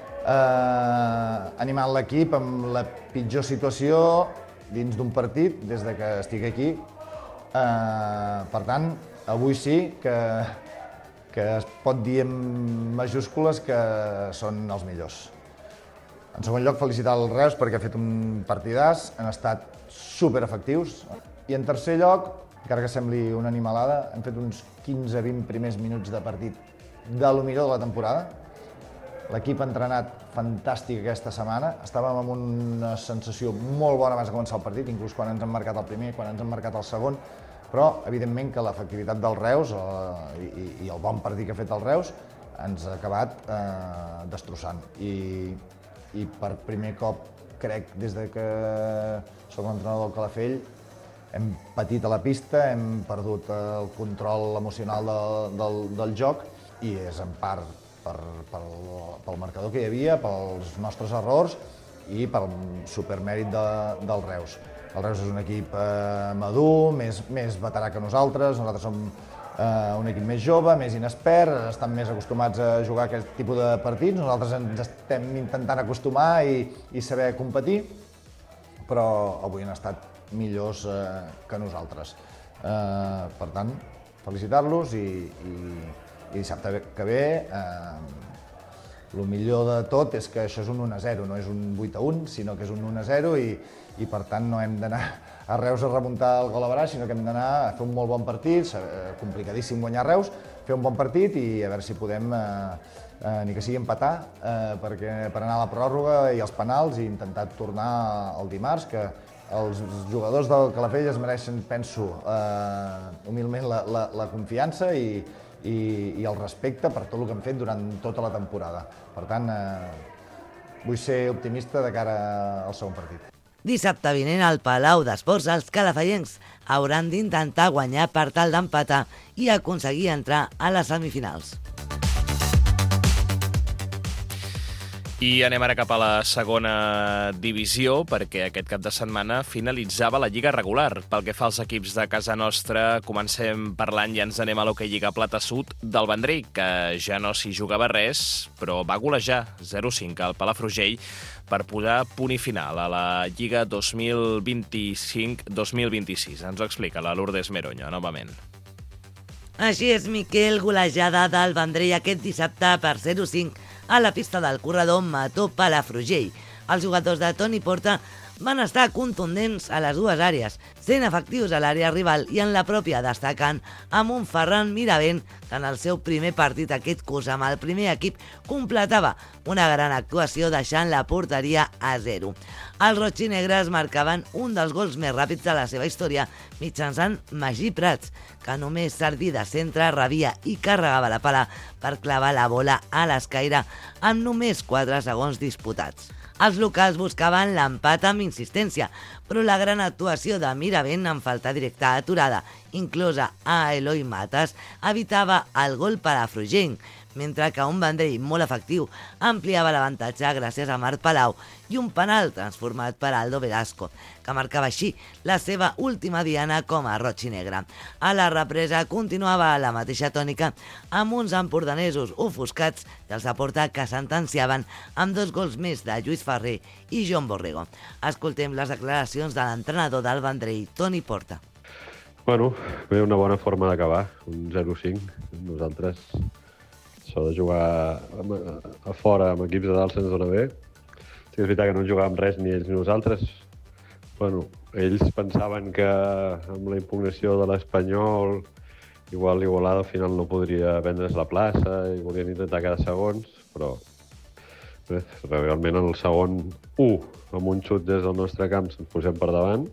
eh, animant l'equip amb la pitjor situació dins d'un partit des de que estic aquí. Eh, per tant, avui sí que, que es pot dir en majúscules que són els millors. En segon lloc, felicitar el Reus perquè ha fet un partidàs, han estat superefectius. I en tercer lloc, encara que sembli una animalada, hem fet uns quinze a vint primers minuts de partit de lo millor de la temporada. L'equip ha entrenat fantàstic aquesta setmana. Estàvem amb una sensació molt bona abans de començar el partit, inclús quan ens han marcat el primer, quan ens han marcat el segon. Però, evidentment, que l'efectivitat del Reus eh, i, i el bon partit que ha fet el Reus ens ha acabat eh, destrossant. I, I per primer cop, crec, des de que soc l'entrenador del Calafell, hem patit a la pista, hem perdut el control emocional de, del, del joc i és en part per, pel, pel marcador que hi havia, pels nostres errors i pel supermèrit de, del Reus. El Reus és un equip eh, madur, més, més veterà que nosaltres, nosaltres som eh, un equip més jove, més inexpert, estan més acostumats a jugar aquest tipus de partits, nosaltres ens estem intentant acostumar i, i saber competir, però avui han estat millors eh, que nosaltres. Eh, per tant, felicitar-los i, i I dissabte que ve, eh, el millor de tot és que això és un un a zero, no és un vuit a un, sinó que és un un a zero i, i per tant no hem d'anar a Reus a remuntar el gol a Barà, sinó que hem d'anar a fer un molt bon partit, eh, complicadíssim guanyar a Reus, fer un bon partit i a veure si podem, eh, eh, ni que sigui empatar, eh, perquè, per anar a la pròrroga i als penals i intentar tornar el dimarts, que els jugadors del Calafell es mereixen, penso, eh, humilment la, la, la confiança i, i, i el respecte per tot el que han fet durant tota la temporada. Per tant, eh, vull ser optimista de cara al segon partit. Dissabte vinent al Palau d'Esports, els calafellencs hauran d'intentar guanyar per tal d'empatar i aconseguir entrar a les semifinals. I anem ara cap a la segona divisió, perquè aquest cap de setmana finalitzava la Lliga regular. Pel que fa als equips de casa nostra, comencem parlant i ens anem a l'Hockey Lliga Plata Sud del Vendrell, que ja no s'hi jugava res, però va golejar zero cinc al Palafrugell per posar punt i final a la Lliga dos mil vint-i-cinc dos mil vint-i-sis. Ens ho explica la Lourdes Meroño, novament. Així és, Miquel, golejada del Vendrell aquest dissabte per zero cinc a la pista del corredor Mató-Palafrugell. Els jugadors de Toni Porta van estar contundents a les dues àrees, sent efectius a l'àrea rival i en la pròpia, destacant amb un Ferran Miravent que en el seu primer partit aquest curs amb el primer equip completava una gran actuació deixant la porteria a zero. Els roig i negres marcaven un dels gols més ràpids de la seva història mitjançant Magí Prats, que només servir de centre rebia i carregava la pala per clavar la bola a l'escaire amb només quatre segons disputats. Els locals buscaven l'empat amb insistència, però la gran actuació de Miravent en falta directa aturada, inclosa a Eloi Matas, evitava el gol per a Frugent, mentre que un Vendrell molt efectiu ampliava l'avantatge gràcies a Marc Palau i un penal transformat per Aldo Velasco, que marcava així la seva última diana com a roig i negre. A la represa continuava la mateixa tònica amb uns empordanesos ofuscats i els aporta que sentenciaven amb dos gols més de Lluís Ferrer i Joan Borrego. Escoltem les declaracions de l'entrenador del Vendrell, Toni Porta. Bueno, bé, una bona forma d'acabar, un zero cinc. Nosaltres això de jugar a, a fora amb equips de dalt se'ns dona bé. Sí que és veritat que no jugàvem res ni ells ni nosaltres. Bueno, ells pensaven que amb la impugnació de l'Espanyol igual l'Igualada al final no podria vendre's la plaça i volien intentar cada segons, però bé, realment en el segon u, amb un xut des del nostre camp, se'ns posem per davant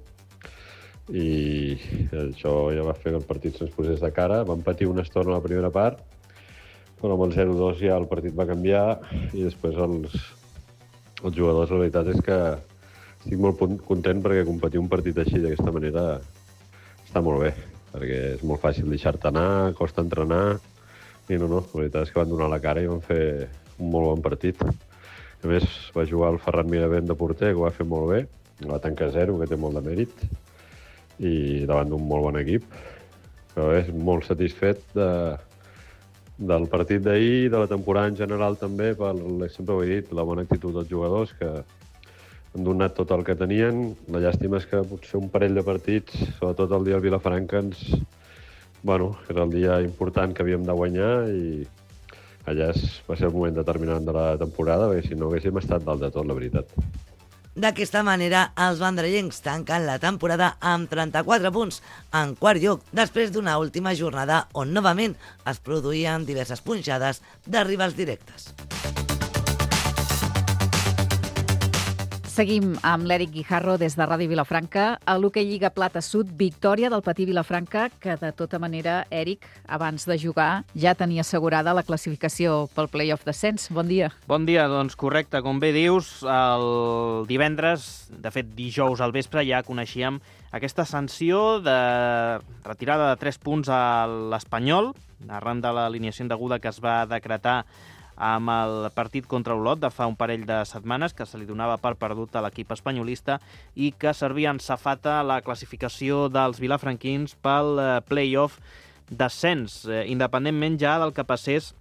i això ja va fer que el partit se'ns posés de cara. Vam patir una estona a la primera part, però amb el zero dos ja el partit va canviar i després els, els jugadors, la veritat és que estic molt content perquè competir un partit així d'aquesta manera està molt bé, perquè és molt fàcil deixar-te anar, costa entrenar i no, no, la veritat és que van donar la cara i van fer un molt bon partit. A més, va jugar el Ferran Miravent de porter, que ho va fer molt bé, va tancar zero, que té molt de mèrit, i davant d'un molt bon equip. Però és molt satisfet de del partit d'ahir, de la temporada en general també, per, sempre ho he dit, la bona actitud dels jugadors que han donat tot el que tenien. La llàstima és que potser un parell de partits, sobretot el dia del Vilafranca, ens, bueno, era el dia important que havíem de guanyar i allà es, va ser el moment determinant de la temporada, perquè si no haguéssim estat dalt de tot, la veritat. D'aquesta manera, els vendrellencs tanquen la temporada amb trenta-quatre punts en quart lloc, després d'una última jornada on novament es produïen diverses punxades de rivals directes. Seguim amb l'Eric Guijarro des de Ràdio Vilafranca. A l'Hoquei Lliga Plata Sud, victòria del Patí Vilafranca, que de tota manera, Eric, abans de jugar, ja tenia assegurada la classificació pel play-off descens. Bon dia. Bon dia, doncs correcte. Com bé dius, el divendres, de fet dijous al vespre, ja coneixíem aquesta sanció de retirada de tres punts a l'Espanyol, arran de l'alineació indeguda que es va decretar amb el partit contra Olot de fa un parell de setmanes, que se li donava per perdut a l'equip espanyolista i que servia en safata la classificació dels vilafranquins pel play-off descens, independentment ja del que passés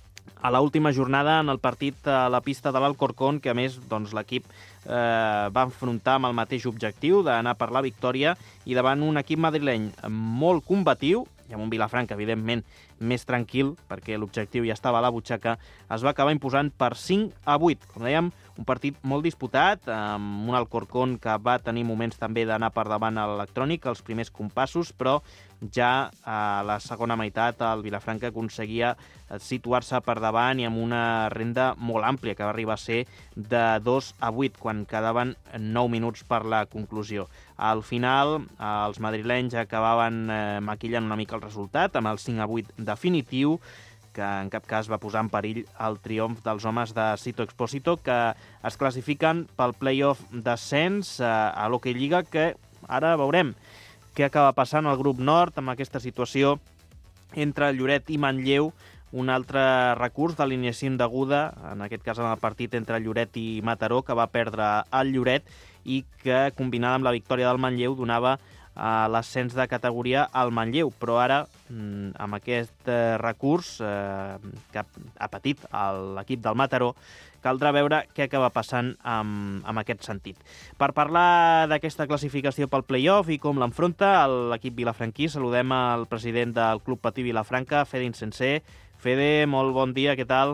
a l'última jornada en el partit a la pista de l'Alcorcón, que a més doncs, l'equip eh, va enfrontar amb el mateix objectiu d'anar per la victòria i davant un equip madrileny molt combatiu i amb un Vilafranca, evidentment, més tranquil, perquè l'objectiu ja estava a la butxaca, es va acabar imposant per cinc a vuit. Com dèiem, un partit molt disputat, amb un Alcorcón que va tenir moments també d'anar per davant a l'electrònic, els primers compassos, però ja a la segona meitat el Vilafranca aconseguia situar-se per davant i amb una renda molt àmplia, que va arribar a ser de dos a vuit, quan quedaven nou minuts per la conclusió. Al final, els madrilenys acabaven eh, maquillant una mica el resultat, amb el cinc a vuit definitiu, que en cap cas va posar en perill el triomf dels homes de Sito Expósito, que es classifiquen pel play-off descens eh, a l'Hoquei Lliga, que ara veurem què acaba passant al grup nord amb aquesta situació entre Lloret i Manlleu, un altre recurs d'alineació indeguda, en aquest cas en el partit entre Lloret i Mataró, que va perdre el Lloret i que, combinada amb la victòria del Manlleu, donava a l'ascens de categoria al Manlleu, però ara, amb aquest recurs eh, que ha patit l'equip del Mataró, caldrà veure què acaba passant amb, amb aquest sentit. Per parlar d'aquesta classificació pel play-off i com l'enfronta l'equip vilafranquí, saludem al president del Club Patí Vilafranca, Fede Insensé. Fede, molt bon dia, què tal?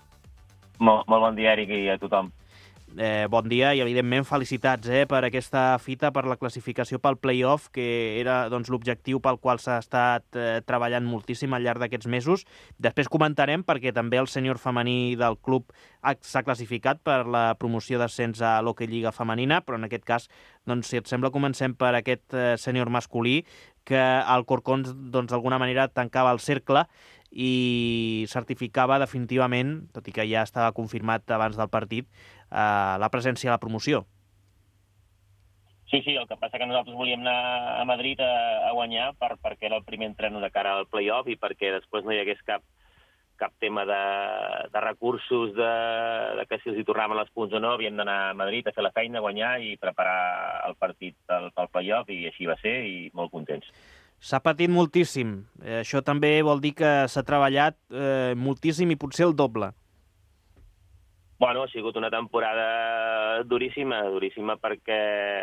Molt, molt bon dia, Eric, i a tothom. Eh, bon dia i, evidentment, felicitats eh, per aquesta fita, per la classificació pel play-off, que era doncs, l'objectiu pel qual s'ha estat eh, treballant moltíssim al llarg d'aquests mesos. Després comentarem perquè també el sènior femení del club s'ha classificat per la promoció d'ascens a l'Hoquei Lliga femenina, però en aquest cas, doncs, si et sembla, comencem per aquest eh, sènior masculí, que el Corcón, doncs, d'alguna manera tancava el cercle i certificava definitivament, tot i que ja estava confirmat abans del partit, eh, la presència a la promoció. Sí, sí, el que passa que nosaltres volíem anar a Madrid a, a guanyar per, perquè era el primer entreno de cara al play-off i perquè després no hi hagués cap, cap tema de, de recursos, de, de que si els hi tornaven els punts o no, havíem d'anar a Madrid a fer la feina, a guanyar i preparar el partit pel, pel play-off, i així va ser, i molt contents. S'ha patit moltíssim. Eh, això també vol dir que s'ha treballat eh, moltíssim i potser el doble. Bueno, ha sigut una temporada duríssima, duríssima perquè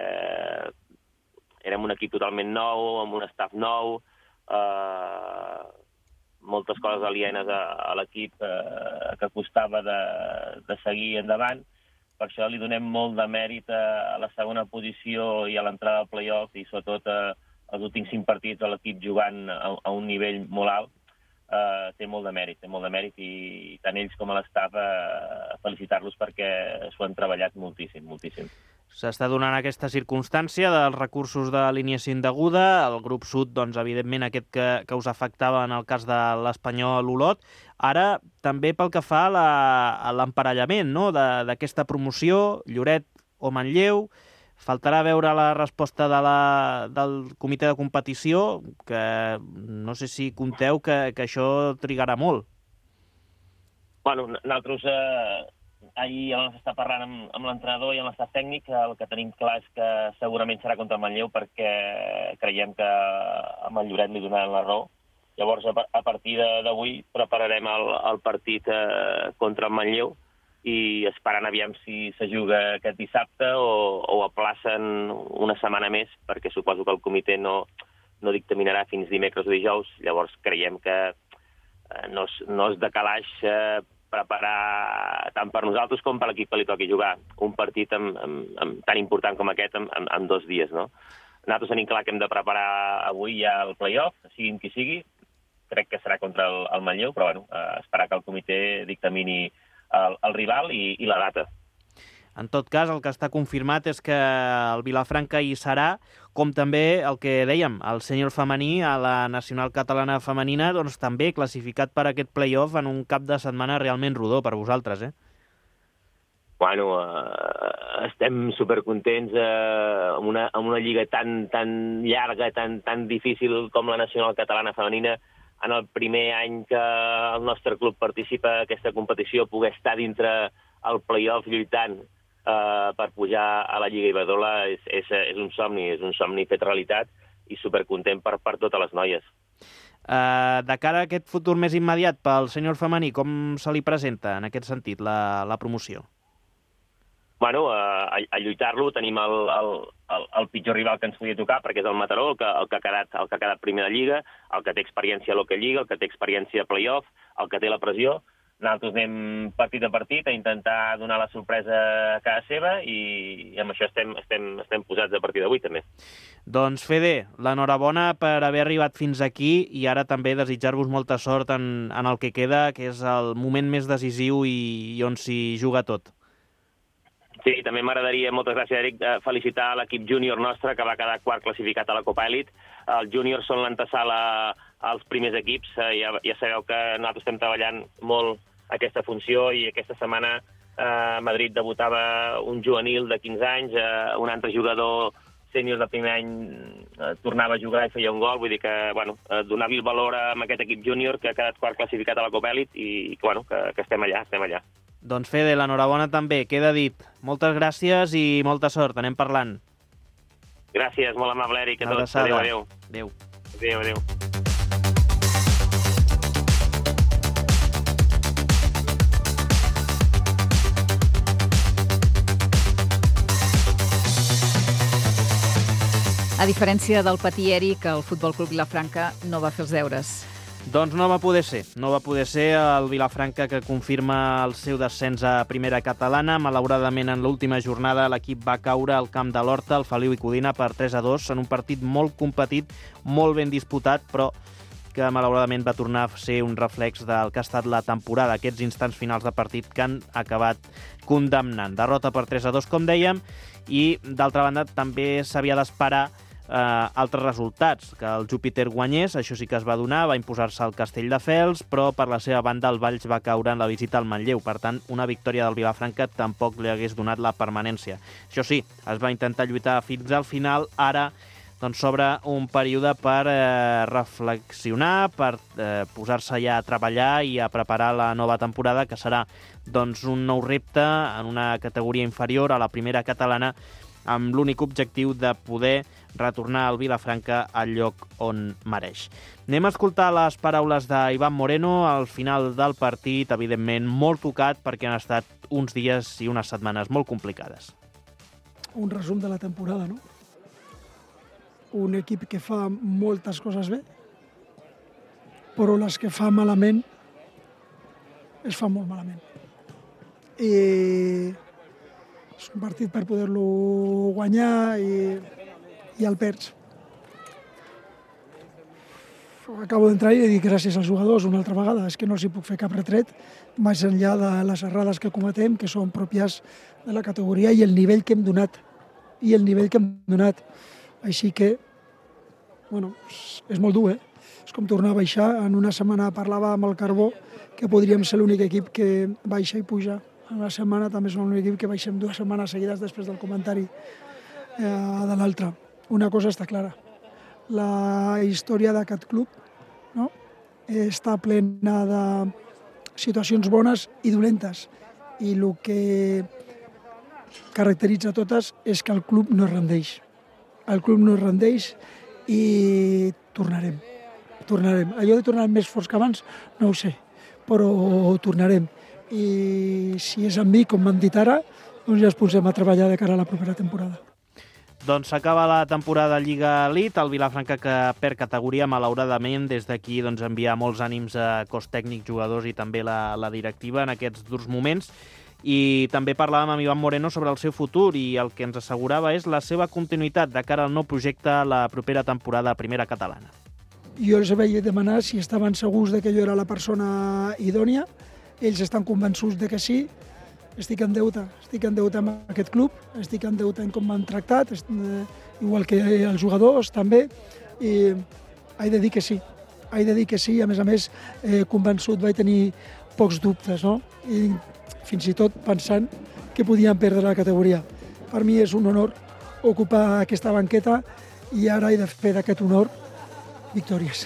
érem un equip totalment nou, amb un staff nou, eh, moltes coses alienes a, a l'equip eh, que costava de, de seguir endavant. Per això li donem molt de mèrit a, a la segona posició i a l'entrada al play-off, i sobretot a, els últims cinc partits a l'equip jugant a, a un nivell molt alt. Uh, té molt de mèrit, té molt de mèrit, i tant ells com a l'estaf uh, felicitar-los perquè s'ho han treballat moltíssim, moltíssim. S'està donant aquesta circumstància dels recursos de l'alineació indeguda, el grup sud, doncs, evidentment, aquest que, que us afectava en el cas de l'Espanyol Olot. Ara, també pel que fa a l'emparellament, no?, d'aquesta promoció, Lloret o Manlleu. Faltarà veure la resposta de la, del comitè de competició, que no sé si compteu que, que això trigarà molt. Bueno, nosaltres eh, ahir vam estar parlant amb, amb l'entrenador i amb l'estaf tècnic. El que tenim clar és que segurament serà contra el Manlleu, perquè creiem que amb el Lloret li donaran la raó. Llavors, a, a partir d'avui prepararem el, el partit eh, contra el Manlleu, i esperant aviam si se juga aquest dissabte o, o aplacen una setmana més, perquè suposo que el comitè no, no dictaminarà fins dimecres o dijous. Llavors creiem que eh, no, és, no és de calaix eh, preparar tant per nosaltres com per l'equip que li toqui jugar un partit amb, amb, amb, tan important com aquest en, en, en dos dies, no? Nosaltres tenim clar que hem de preparar avui ja el play-off, siguin qui sigui. Crec que serà contra el, el Manlleu, però bueno, eh, esperar que el comitè dictamini El, el rival i, i la data. En tot cas, el que està confirmat és que el Vilafranca hi serà, com també el que dèiem, el sènior femení a la Nacional Catalana Femenina, doncs també classificat per aquest play-off en un cap de setmana realment rodó per vosaltres, eh? Bueno, eh, estem supercontents eh, amb, una, amb una lliga tan, tan llarga, tan, tan difícil com la Nacional Catalana Femenina. En el primer any que el nostre club participa en aquesta competició, poder estar dintre el play-off lluitant eh, per pujar a la Lliga Iberdrola és, és, és un somni, és un somni fet realitat, i supercontent per, per totes les noies. Uh, de cara a aquest futur més immediat pel sènior femení, com se li presenta en aquest sentit la, la promoció? Bueno, a, a lluitar-lo tenim el, el, el, el pitjor rival que ens podia tocar, perquè és el Mataró, el que, el que, ha, quedat, el que ha quedat primer de Lliga, el que té experiència a l'Hockey Lliga, el que té experiència a play-off, el que té la pressió. Nosaltres anem partit a partit a intentar donar la sorpresa a casa seva, i, i amb això estem, estem, estem posats a partir d'avui, també. Doncs, Fede, l'enhorabona per haver arribat fins aquí, i ara també desitjar-vos molta sort en, en el que queda, que és el moment més decisiu i, i on s'hi juga tot. Sí, també m'agradaria, moltes gràcies, Eric, felicitar l'equip júnior nostre, que va quedar quart classificat a la Copa Elite. Els júniors són l'antesala als primers equips. Ja, ja sabeu que nosaltres estem treballant molt aquesta funció, i aquesta setmana eh, a Madrid debutava un juvenil de quinze anys, eh, un altre jugador sènior de primer any eh, tornava a jugar i feia un gol. Vull dir que, bueno, eh, donar-li el valor a aquest equip júnior que ha quedat quart classificat a la Copa Elite, i que, bueno, que, que estem allà, estem allà. Doncs, Fede, l'enhorabona també, queda dit. Moltes gràcies i molta sort, anem parlant. Gràcies, molt amable, Eric. Una abraçada. Adéu, adéu. Adéu. Adéu, adéu. A diferència del Patí Eric, el Futbol Club Vilafranca no va fer els deures. Doncs no va poder ser. No va poder ser el Vilafranca, que confirma el seu descens a primera catalana. Malauradament, en l'última jornada, l'equip va caure al camp de l'Horta, al Feliu i Codina, per tres a dos, en un partit molt competit, molt ben disputat, però que malauradament va tornar a ser un reflex del que ha estat la temporada, aquests instants finals de partit que han acabat condemnant. Derrota per tres a dos, com dèiem, i d'altra banda també s'havia d'esperar eh, altres resultats, que el Júpiter guanyés, això sí que es va donar, va imposar-se al Castelldefels, però per la seva banda el Valls va caure en la visita al Manlleu, per tant, una victòria del Vilafranca tampoc li hagués donat la permanència. Això sí, es va intentar lluitar fins al final, ara doncs s'obre un període per eh, reflexionar, per eh, posar-se ja a treballar i a preparar la nova temporada, que serà doncs, un nou repte en una categoria inferior a la primera catalana, amb l'únic objectiu de poder retornar al Vilafranca al lloc on mereix. Anem a escoltar les paraules d'Iván Moreno al final del partit, evidentment molt tocat perquè han estat uns dies i unes setmanes molt complicades. Un resum de la temporada, no? Un equip que fa moltes coses bé, però les que fa malament es fa molt malament. I és un partit per poder-lo guanyar i, i el perds. Acabo d'entrar i dic gràcies als jugadors una altra vegada. És que no s'hi puc fer cap retret, més enllà de les errades que cometem, que són pròpies de la categoria i el nivell que hem donat. I el nivell que hem donat. Així que, bueno, és molt dur, eh? És com tornar a baixar. En una setmana parlava amb el Carbó que podríem ser l'únic equip que baixa i puja. En una setmana també som l'únic equip que baixem dues setmanes seguides després del comentari eh, de l'altre. Una cosa està clara. La història d'aquest club, no? Està plena de situacions bones i dolentes. I el que caracteritza totes és que el club no es rendeix. El club no es rendeix i tornarem. Tornarem. Allò de tornar més forts que abans, no ho sé, però tornarem. I si és amb mi, com m'han dit ara, doncs ja ens posem a treballar de cara a la propera temporada. Doncs s'acaba la temporada Lliga Elite, el Vilafranca que perd categoria, malauradament. Des d'aquí doncs, enviar molts ànims a cos tècnic, jugadors i també la, la directiva en aquests durs moments. I també parlàvem amb Iván Moreno sobre el seu futur i el que ens assegurava és la seva continuïtat de cara al nou projecte a la propera temporada a Primera Catalana. Jo els vaig demanar si estaven segurs de que jo era la persona idònia. Ells estan convençuts de que sí. Estic en deute, estic en deute amb aquest club, estic en deute en com m'han tractat, igual que els jugadors també, i he de dir que sí. He de dir que sí, a més a més, eh, convençut vaig tenir pocs dubtes, no? I fins i tot pensant que podíem perdre la categoria. Per mi és un honor ocupar aquesta banqueta i ara he de fer d'aquest honor victòries.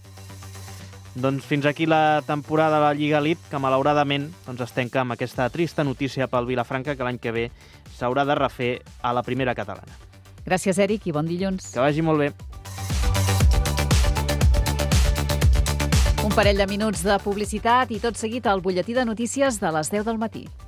Doncs fins aquí la temporada de la Lliga Elite, que malauradament doncs, es tanca amb aquesta trista notícia pel Vilafranca, que l'any que ve s'haurà de refer a la Primera Catalana. Gràcies, Eric, i bon dilluns. Que vagi molt bé. Un parell de minuts de publicitat i tot seguit al butlletí de notícies de les deu del matí.